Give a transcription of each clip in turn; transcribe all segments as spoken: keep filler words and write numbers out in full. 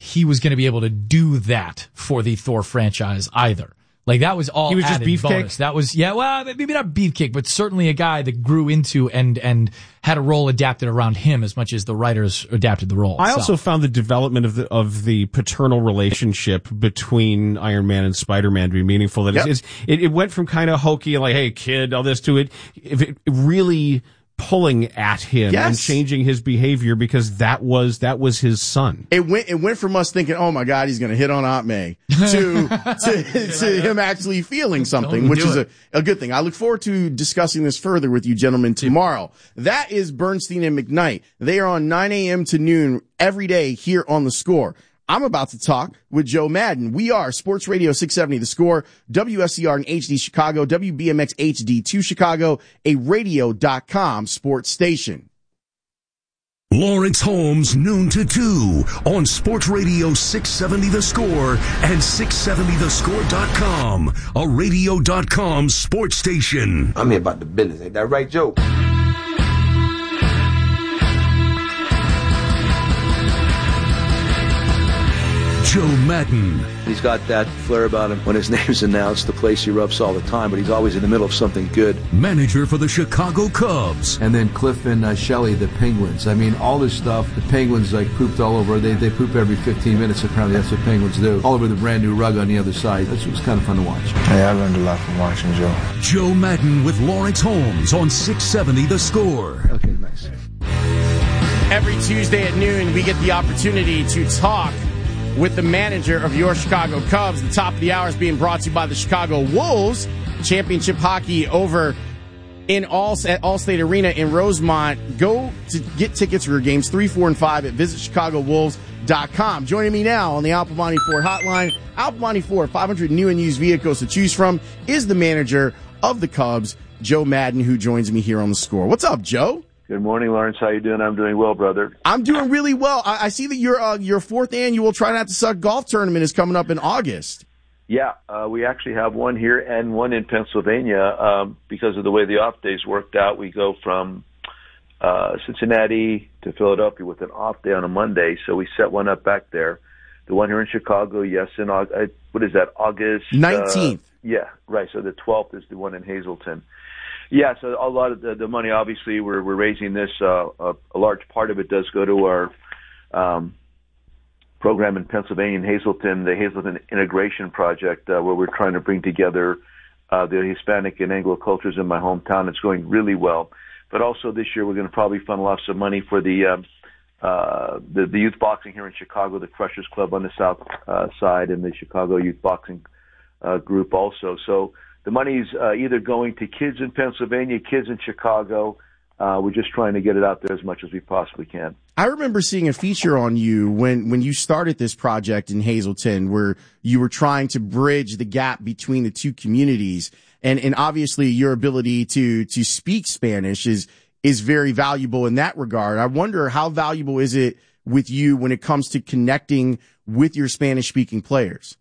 he was going to be able to do that for the Thor franchise either. Like, that was all He was just added beefcake? bonus. That was, yeah, well, maybe not beefcake, but certainly a guy that grew into and, and had a role adapted around him as much as the writers adapted the role. I itself. also found the development of the of the paternal relationship between Iron Man and Spider-Man to be meaningful. That Yep. it's, it's, it, it went from kind of hokey, like, hey, kid, all this, to it, if it really pulling at him Yes. and changing his behavior, because that was that was his son. It went, it went from us thinking, oh my God, he's going to hit on Aunt May, to, to, to him actually feeling something, Don't which do is a, it. a good thing. I look forward to discussing this further with you gentlemen tomorrow. That is Bernstein and McKnight. They are on nine a.m. to noon every day here on The Score. I'm about to talk with Joe Madden. We are Sports Radio six seventy The Score, W S C R and H D Chicago, W B M X H D two Chicago, a radio dot com sports station. Lawrence Holmes, noon to two on Sports Radio six seventy The Score and six seventy the score dot com, a radio dot com sports station. I'm here about the business. Ain't that right, Joe? Joe Madden. He's got that flair about him when his name's announced, the place he rubs all the time, but he's always in the middle of something good. Manager for the Chicago Cubs. And then Cliff and uh, Shelley, the Penguins. I mean, all this stuff, the Penguins like pooped all over. They they poop every fifteen minutes, apparently. That's what Penguins do. All over the brand new rug on the other side. That's was kind of fun to watch. Hey, I learned a lot from watching Joe. Joe Madden with Lawrence Holmes on six seventy The Score. Okay, nice. Every Tuesday at noon, we get the opportunity to talk with the manager of your Chicago Cubs. The top of the hour is being brought to you by the Chicago Wolves. Championship hockey over in all at Allstate Arena in Rosemont. Go to get tickets for your games three, four, and five at visit chicago wolves dot com. Joining me now on the Al Pavani Ford hotline, Al Pavani Ford, five hundred new and used vehicles to choose from, is the manager of the Cubs, Joe Madden, who joins me here on The Score. What's up, Joe? Good morning, Lawrence. How you doing? I'm doing well, brother. I'm doing really well. I, I see that your uh, your fourth annual Try Not to Suck golf tournament is coming up in August. Yeah, uh, we actually have one here and one in Pennsylvania. Um, because of the way the off days worked out, we go from uh, Cincinnati to Philadelphia with an off day on a Monday, so we set one up back there. The one here in Chicago, yes, in August, what is that, August? nineteenth. Uh, yeah, right, so the twelfth is the one in Hazleton. Yeah, so a lot of the, the money, obviously, we're we're raising this. Uh, a, a large part of it does go to our um, program in Pennsylvania, in Hazleton, the Hazleton Integration Project, uh, where we're trying to bring together uh, the Hispanic and Anglo cultures in my hometown. It's going really well. But also this year, we're going to probably funnel off some money for the um, uh, the, the youth boxing here in Chicago, the Crushers Club on the south uh, side, and the Chicago Youth Boxing uh, Group also. So the money's uh, either going to kids in Pennsylvania, kids in Chicago. Uh, we're just trying to get it out there as much as we possibly can. I remember seeing a feature on you when, when you started this project in Hazleton, where you were trying to bridge the gap between the two communities. And, and obviously your ability to, to speak Spanish is, is very valuable in that regard. I wonder, how valuable is it with you when it comes to connecting with your Spanish speaking players?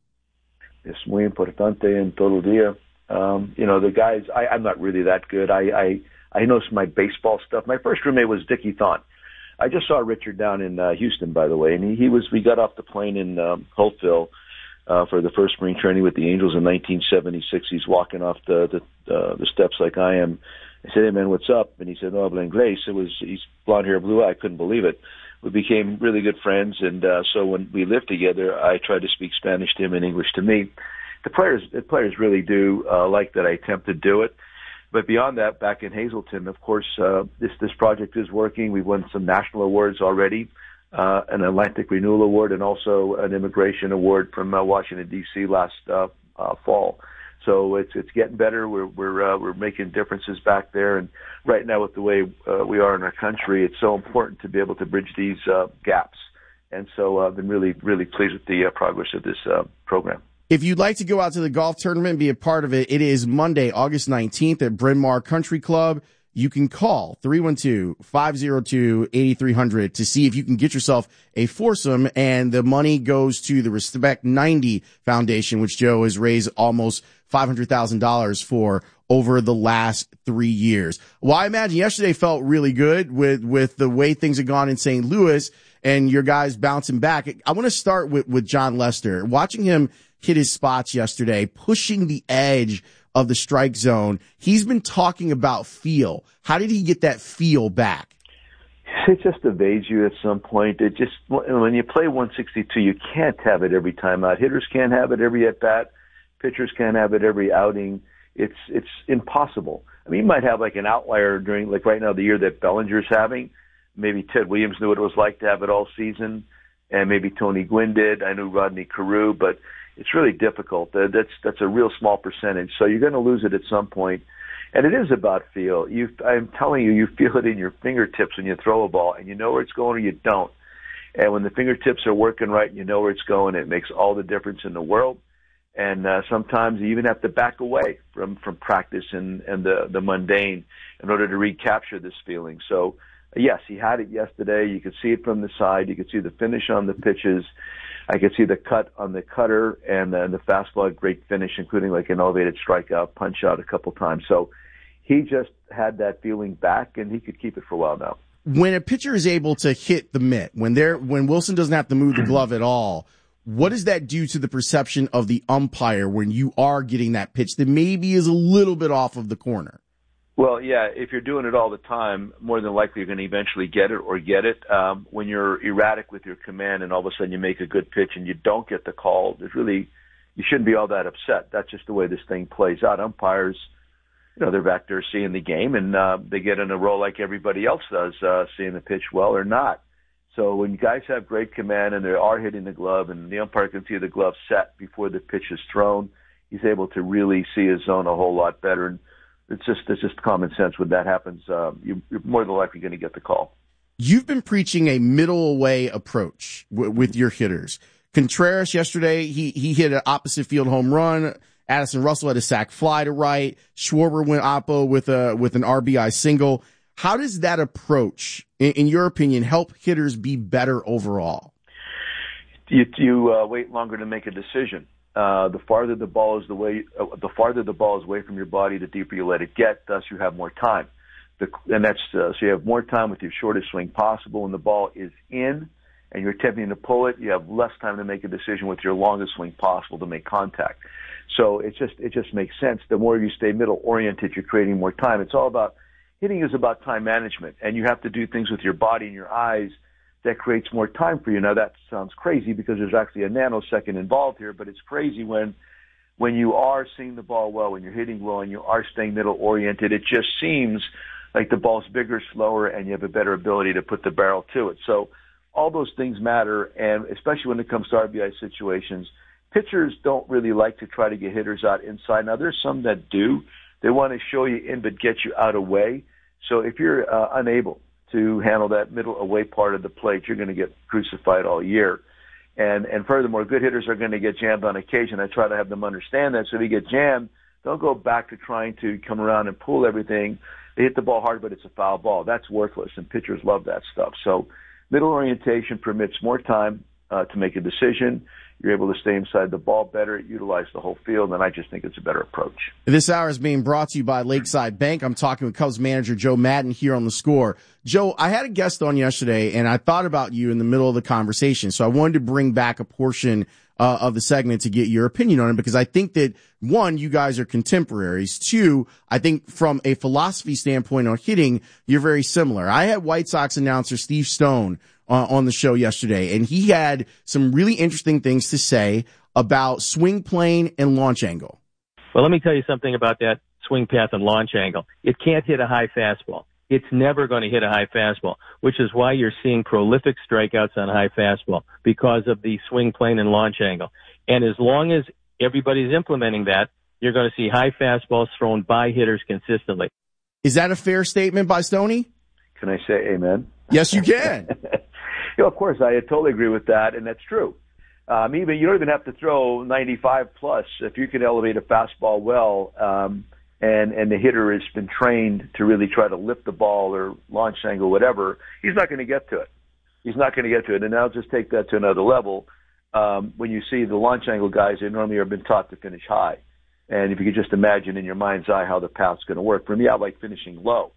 Es muy importante en todo el día. Um, you know, the guys, I, I'm not really that good. I, I, I know some of my baseball stuff. My first roommate was Dickie Thon. I just saw Richard down in uh, Houston, by the way, and he, he was, we got off the plane in um, Holtville uh, for the first spring training with the Angels in nineteen seventy-six. He's walking off the, the, uh, the steps like I am. I said, hey man, what's up? And he said, no habla inglés. It was, he's blonde hair, blue eye. I couldn't believe it. We became really good friends. And, uh, so when we lived together, I tried to speak Spanish to him and English to me. The players, the players really do uh, like that I attempt to do it. But beyond that, back in Hazleton, of course, uh, this this project is working. We've won some national awards already, uh, an Atlantic Renewal Award, and also an Immigration Award from uh, Washington D C last uh, uh, fall. So it's it's getting better. We're we're uh, we're making differences back there. And right now, with the way uh, we are in our country, it's so important to be able to bridge these uh, gaps. And so I've been really really pleased with the uh, progress of this uh, program. If you'd like to go out to the golf tournament and be a part of it, it is Monday, August nineteenth at Bryn Mawr Country Club. You can call three one two, five oh two, eight three hundred to see if you can get yourself a foursome, and the money goes to the Respect ninety Foundation, which Joe has raised almost five hundred thousand dollars for over the last three years. Well, I imagine yesterday felt really good with, with the way things have gone in Saint Louis. and your guys bouncing back. I want to start with, with Jon Lester. Watching him hit his spots yesterday, pushing the edge of the strike zone. He's been talking about feel. How did he get that feel back? It just evades you at some point. It just, when you play one sixty-two, you can't have it every time out. Hitters can't have it every at bat. Pitchers can't have it every outing. It's it's impossible. I mean, you might have like an outlier during, like right now, the year that Bellinger's having. Maybe Ted Williams knew what it was like to have it all season, and maybe Tony Gwynn did. I knew Rodney Carew, but it's really difficult. That's that's a real small percentage. So you're going to lose it at some point. And it is about feel. You, I'm telling you, you feel it in your fingertips when you throw a ball, and you know where it's going or you don't. And when the fingertips are working right, you know where it's going. It makes all the difference in the world. And uh, sometimes you even have to back away from, from practice and, and the, the mundane in order to recapture this feeling. So, yes, he had it yesterday. You could see it from the side. You could see the finish on the pitches. I could see the cut on the cutter and uh, the fastball had great finish, including like an elevated strikeout, punch out a couple times. So he just had that feeling back, and he could keep it for a while now. When a pitcher is able to hit the mitt, when they're when Wilson doesn't have to move the glove at all, what does that do to the perception of the umpire when you are getting that pitch that maybe is a little bit off of the corner? Well, yeah, if you're doing it all the time, more than likely you're going to eventually get it or get it. Um, when you're erratic with your command and all of a sudden you make a good pitch and you don't get the call, there's really, you shouldn't be all that upset. That's just the way this thing plays out. Umpires, you know, they're back there seeing the game, and uh, they get in a role like everybody else does, uh, seeing the pitch well or not. So when guys have great command and they are hitting the glove and the umpire can see the glove set before the pitch is thrown, he's able to really see his zone a whole lot better. And It's just it's just common sense. When that happens, um, you, you're more than likely going to get the call. You've been preaching a middle away approach w- with your hitters. Contreras yesterday, he he hit an opposite field home run. Addison Russell had a sac fly to right. Schwarber went oppo with a with an R B I single. How does that approach, in, in your opinion, help hitters be better overall? You, you uh, wait longer to make a decision. Uh, the farther the ball is the way, uh, the farther the ball is away from your body, the deeper you let it get. Thus, you have more time. The, and that's uh, so you have more time with your shortest swing possible. When the ball is in, and you're attempting to pull it, you have less time to make a decision with your longest swing possible to make contact. So it just it just makes sense. The more you stay middle oriented, you're creating more time. It's all about hitting is about time management, and you have to do things with your body and your eyes that creates more time for you. Now that sounds crazy because there's actually a nanosecond involved here, but it's crazy when when you are seeing the ball well, when you're hitting well, and you are staying middle oriented. It just seems like the ball's bigger, slower, and you have a better ability to put the barrel to it. So all those things matter, and especially when it comes to R B I situations, pitchers don't really like to try to get hitters out inside. Now there's some that do. They want to show you in but get you out of way. So if you're uh, unable to handle that middle away part of the plate, you're going to get crucified all year. And and furthermore, good hitters are going to get jammed on occasion. I try to have them understand that. So if you get jammed, don't go back to trying to come around and pull everything. They hit the ball hard, but it's a foul ball. That's worthless, and pitchers love that stuff. So middle orientation permits more time uh, to make a decision. You're able to stay inside the ball better, utilize the whole field, and I just think it's a better approach. This hour is being brought to you by Lakeside Bank. I'm talking with Cubs manager Joe Maddon here on The Score. Joe, I had a guest on yesterday, and I thought about you in the middle of the conversation, so I wanted to bring back a portion uh, of the segment to get your opinion on it, because I think that, one, you guys are contemporaries. Two, I think from a philosophy standpoint on hitting, you're very similar. I had White Sox announcer Steve Stone Uh, on the show yesterday, and he had some really interesting things to say about swing plane and launch angle. Well, let me tell you something about that swing path and launch angle. It can't hit a high fastball. It's never going to hit a high fastball, which is why you're seeing prolific strikeouts on high fastball, because of the swing plane and launch angle. And as long as everybody's implementing that, you're going to see high fastballs thrown by hitters consistently. Is that a fair statement by Stoney? Can I say amen? Yes, you can. You know, of course, I totally agree with that, and that's true. Um, even you don't even have to throw ninety-five plus if you can elevate a fastball well, um, and and the hitter has been trained to really try to lift the ball or launch angle, whatever. He's not going to get to it. He's not going to get to it, and I'll just take that to another level. Um, when you see the launch angle guys, they normally have been taught to finish high, and if you could just imagine in your mind's eye how the path's going to work. For me, I like finishing low.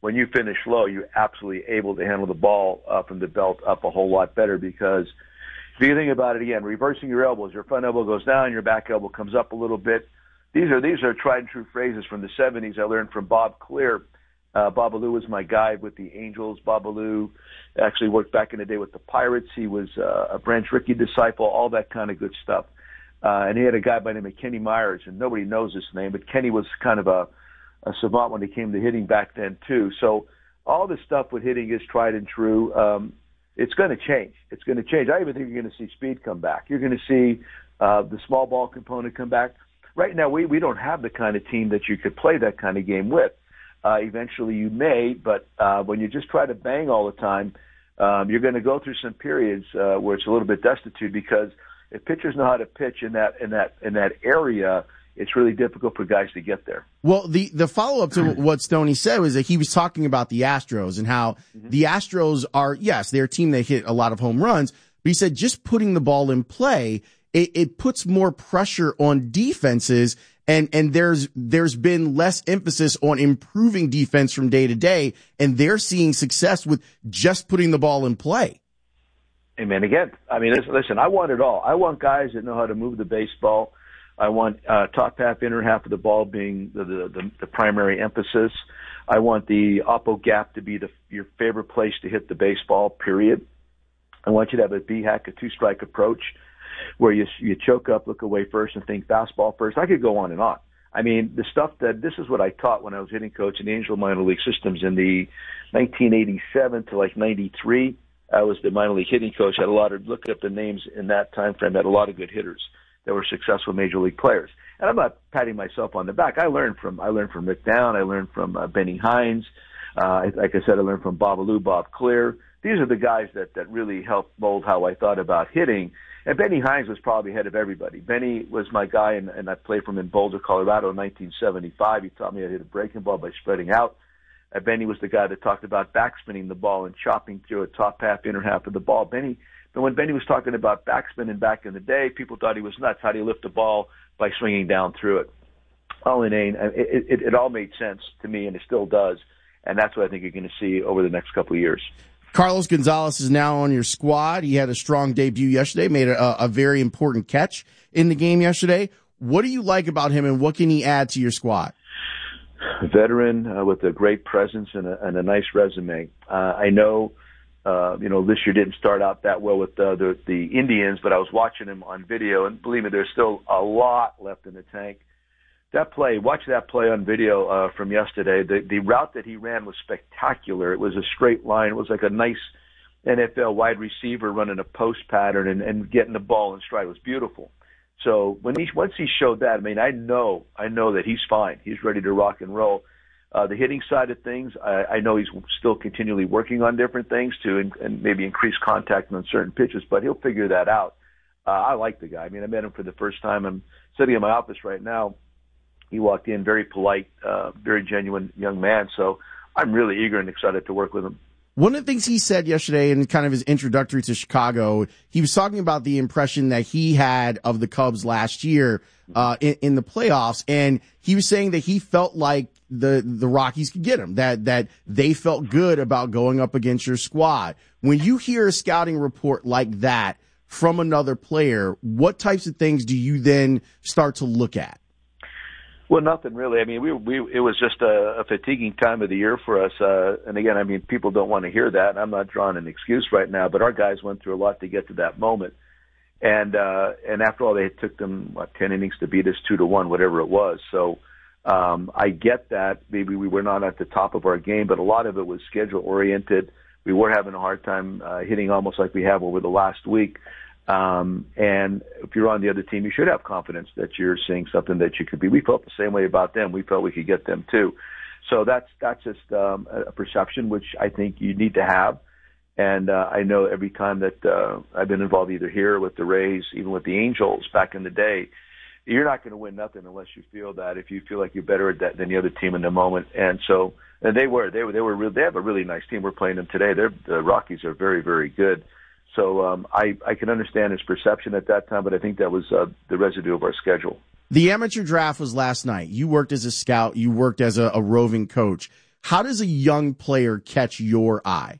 when you finish low, you're absolutely able to handle the ball uh, from the belt up a whole lot better because if you think about it again, reversing your elbows, your front elbow goes down, your back elbow comes up a little bit. These are these are tried and true phrases from the seventies. I learned from Bob Clear. Uh, Babalu was my guy with the Angels. Babalu actually worked back in the day with the Pirates. He was uh, a Branch Rickey disciple, all that kind of good stuff. Uh, and he had a guy by the name of Kenny Myers, and nobody knows his name, but Kenny was kind of a, a savant when it came to hitting back then too. So all this stuff with hitting is tried and true. Um, it's going to change. It's going to change. I even think you're going to see speed come back. You're going to see uh, the small ball component come back. Right now, we, we don't have the kind of team that you could play that kind of game with. Uh, eventually you may, but uh, when you just try to bang all the time, um, you're going to go through some periods uh, where it's a little bit destitute because if pitchers know how to pitch in that in that in that area, it's really difficult for guys to get there. Well, the the follow up to what Stoney said was that he was talking about the Astros and how mm-hmm. the Astros are yes, they're a team that hit a lot of home runs, but he said just putting the ball in play, it, it puts more pressure on defenses. And, and there's, there's been less emphasis on improving defense from day to day, and they're seeing success with just putting the ball in play. Amen. Again, I mean, listen, I want it all. I want guys that know how to move the baseball. I want, uh, top half, inner half of the ball being the, the, the, the primary emphasis. I want the oppo gap to be the, your favorite place to hit the baseball, period. I want you to have a B-hack, a two-strike approach, where you you choke up, look away first, and think fastball first. I could go on and on. I mean, the stuff that this is what I taught when I was hitting coach in the Angel minor league systems in the nineteen eighty-seven to like ninety-three. I was the minor league hitting coach. Had a lot of look up the names in that time frame. Had a lot of good hitters that were successful major league players. And I'm not patting myself on the back. I learned from I learned from Rick Down. I learned from uh, Benny Hines. Uh, like I said, I learned from Babalu, Bob Clear. These are the guys that that really helped mold how I thought about hitting. And Benny Hines was probably ahead of everybody. Benny was my guy, and, and I played for him in Boulder, Colorado in nineteen seventy-five. He taught me how to hit a breaking ball by spreading out. Uh, Benny was the guy that talked about backspinning the ball and chopping through a top half, inner half of the ball. Benny, but when Benny was talking about backspinning back in the day, people thought he was nuts. How do you lift the ball by swinging down through it? All inane. It, it, it all made sense to me, and it still does. And that's what I think you're going to see over the next couple of years. Carlos Gonzalez is now on your squad. He had a strong debut yesterday, made a, a very important catch in the game yesterday. What do you like about him, and what can he add to your squad? A veteran uh, with a great presence and a, and a nice resume. Uh, I know, uh, you know, this year didn't start out that well with uh, the, the Indians, but I was watching him on video, and believe me, there's still a lot left in the tank. That play, watch that play on video uh, from yesterday. The, the route that he ran was spectacular. It was a straight line. It was like a nice N F L wide receiver running a post pattern and, and getting the ball in stride. It was beautiful. So when he once he showed that, I mean, I know, I know that he's fine. He's ready to rock and roll. Uh, the hitting side of things, I, I know he's still continually working on different things to and, and maybe increase contact on certain pitches, but he'll figure that out. Uh, I like the guy. I mean, I met him for the first time. I'm sitting in my office right now. He walked in, very polite, uh, very genuine young man. So I'm really eager and excited to work with him. One of the things he said yesterday in kind of his introductory to Chicago, he was talking about the impression that he had of the Cubs last year uh, in, in the playoffs. And he was saying that he felt like the, the Rockies could get him, that, that they felt good about going up against your squad. When you hear a scouting report like that from another player, what types of things do you then start to look at? Well, nothing really. I mean, we we it was just a, a fatiguing time of the year for us. Uh, and again, I mean, people don't want to hear that. And I'm not drawing an excuse right now, but our guys went through a lot to get to that moment. And uh, and after all, they took them what, ten innings to beat us two to one, whatever it was. So um, I get that. Maybe we were not at the top of our game, but a lot of it was schedule oriented. We were having a hard time uh, hitting almost like we have over the last week. Um, and if you're on the other team, you should have confidence that you're seeing something that you could be. We felt the same way about them. We felt we could get them too. So that's, that's just, um, a perception, which I think you need to have. And, uh, I know every time that, uh, I've been involved either here with the Rays, even with the Angels back in the day, you're not going to win nothing unless you feel that, if you feel like you're better at that than the other team in the moment. And so, and they were, they were, they were, really, they have a really nice team. We're playing them today. They're, the Rockies are very, very good. So um, I, I can understand his perception at that time, but I think that was uh, the residue of our schedule. The amateur draft was last night. You worked as a scout. You worked as a, a roving coach. How does a young player catch your eye?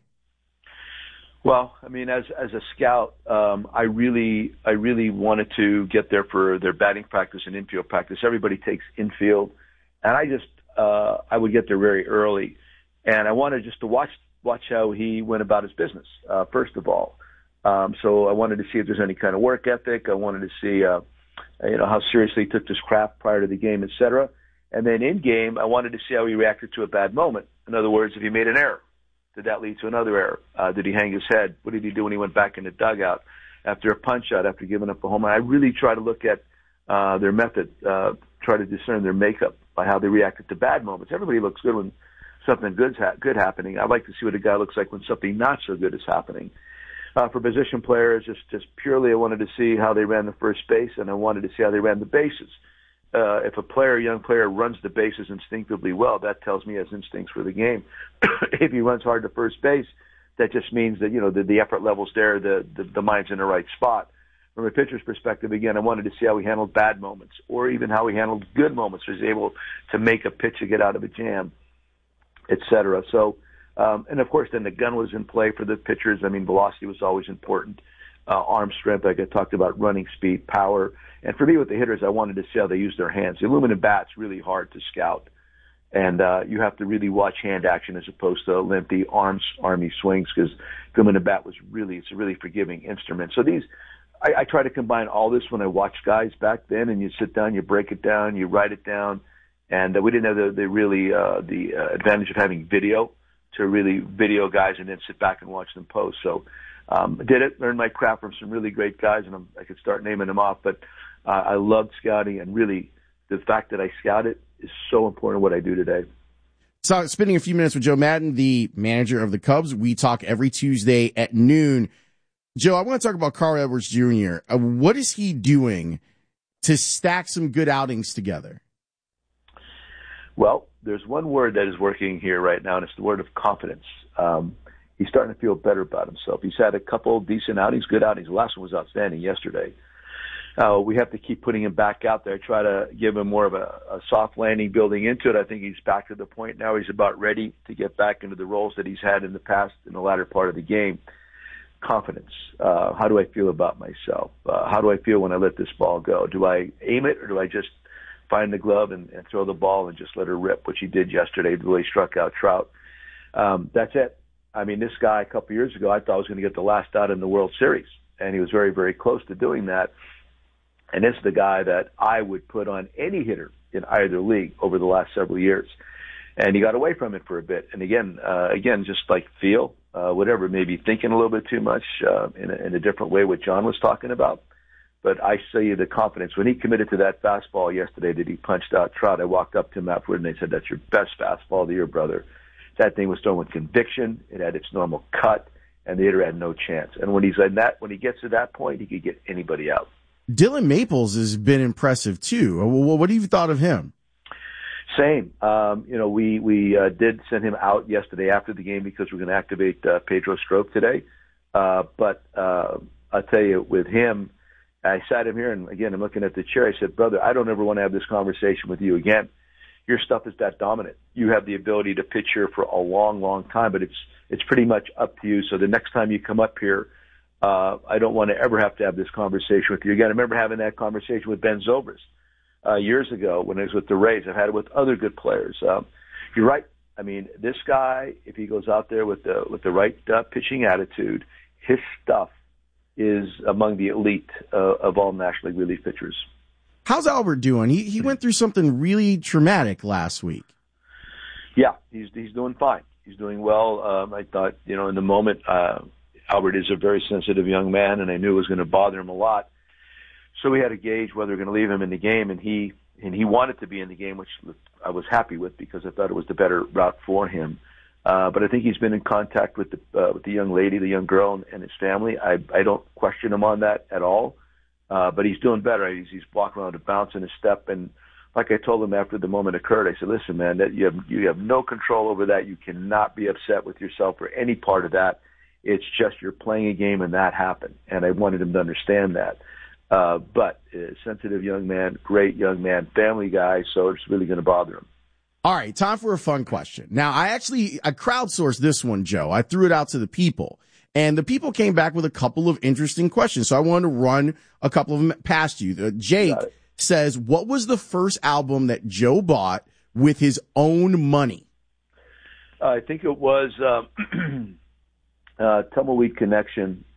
Well, I mean, as as a scout, um, I really I really wanted to get there for their batting practice and infield practice. Everybody takes infield, and I just uh, I would get there very early, and I wanted just to watch watch how he went about his business. Uh, first of all, um, so I wanted to see if there's any kind of work ethic. I wanted to see uh, you know how seriously he took his craft prior to the game, et cetera. And then in game, I wanted to see how he reacted to a bad moment. In other words, if he made an error. Did that lead to another error? Uh, did he hang his head? What did he do when he went back in the dugout after a punch out, after giving up a home run? I really try to look at uh, their method, uh, try to discern their makeup by how they reacted to bad moments. Everybody looks good when something good's ha- good happening. I'd like to see what a guy looks like when something not so good is happening. Uh, for position players, just, just purely I wanted to see how they ran the first base, and I wanted to see how they ran the bases. Uh, if a player, a young player, runs the bases instinctively well, that tells me he has instincts for the game. If he runs hard to first base, that just means that, you know, the, the effort level's there, the, the, the mind's in the right spot. From a pitcher's perspective, again, I wanted to see how he handled bad moments or even how he handled good moments. Was able to make a pitch to get out of a jam, et cetera. So, um, and of course, then the gun was in play for the pitchers. I mean, velocity was always important. Uh, arm strength, like I talked about, running speed, power. And for me, with the hitters, I wanted to see how they use their hands. The aluminum bat's really hard to scout. And uh, you have to really watch hand action as opposed to lengthy arms, army swings, because the aluminum bat was really, it's a really forgiving instrument. So these, I, I try to combine all this when I watch guys back then, and you sit down, you break it down, you write it down. And uh, we didn't have the, the really, uh, the uh, advantage of having video to really video guys and then sit back and watch them post. So, Um, did it, learned my craft from some really great guys, and I'm, I could start naming them off, but uh, I loved scouting, and really the fact that I scouted is so important in what I do today. So, spending a few minutes with Joe Maddon, the manager of the Cubs. We talk every Tuesday at noon. Joe, I want to talk about Carl Edwards Junior Uh, what is he doing to stack some good outings together? Well, there's one word that is working here right now, and it's the word of confidence. Um, He's starting to feel better about himself. He's had a couple decent outings, good outings. The last one was outstanding yesterday. Uh, we have to keep putting him back out there, try to give him more of a, a soft landing building into it. I think he's back to the point now. He's about ready to get back into the roles that he's had in the past in the latter part of the game. Confidence. Uh, how do I feel about myself? Uh, how do I feel when I let this ball go? Do I aim it, or do I just find the glove and, and throw the ball and just let her rip, which he did yesterday, the way he struck out Trout? Um, that's it. I mean, this guy a couple of years ago, I thought was going to get the last out in the World Series, and he was very, very close to doing that. And this is the guy that I would put on any hitter in either league over the last several years. And he got away from it for a bit. And again, uh, again, just like feel, uh, whatever, maybe thinking a little bit too much uh, in, a, in a different way, what John was talking about. But I see the confidence. When he committed to that fastball yesterday that he punched out Trout, I walked up to him afterward and they said, "That's your best fastball of the year, brother." That thing was thrown with conviction. It had its normal cut, and the hitter had no chance. And when he's in that, when he gets to that point, he could get anybody out. Dylan Maples has been impressive too. What have you thought of him? Same. Um, you know, we we uh, did send him out yesterday after the game because we're going to activate uh, Pedro Strop today. Uh, but uh, I'll tell you, with him, I sat him here, and again, I'm looking at the chair. I said, "Brother, I don't ever want to have this conversation with you again. Your stuff is that dominant. You have the ability to pitch here for a long, long time, but it's it's pretty much up to you. So the next time you come up here, uh, I don't want to ever have to have this conversation with you again." I remember having that conversation with Ben Zobrist uh, years ago when I was with the Rays. I've had it with other good players. Um, you're right. I mean, this guy, if he goes out there with the with the right uh, pitching attitude, his stuff is among the elite uh, of all National League relief pitchers. How's Albert doing? He he went through something really traumatic last week. Yeah, he's he's doing fine. He's doing well. Um, I thought, you know, in the moment, uh, Albert is a very sensitive young man, and I knew it was going to bother him a lot. So we had to gauge whether we're going to leave him in the game, and he and he wanted to be in the game, which I was happy with because I thought it was the better route for him. Uh, but I think he's been in contact with the uh, with the young lady, the young girl, and, and his family. I I don't question him on that at all. Uh, but he's doing better. He's, he's walking around and bouncing his step. And like I told him after the moment occurred, I said, "Listen, man, that you have, you have no control over that. You cannot be upset with yourself for any part of that. It's just you're playing a game and that happened." And I wanted him to understand that. Uh, but a sensitive young man, great young man, family guy, so it's really going to bother him. All right, time for a fun question. Now, I actually I crowdsourced this one, Joe. I threw it out to the people, and the people came back with a couple of interesting questions. So I wanted to run a couple of them past you. Uh, Jake says, what was the first album that Joe bought with his own money? Uh, I think it was um, uh, Tumbleweed Connection.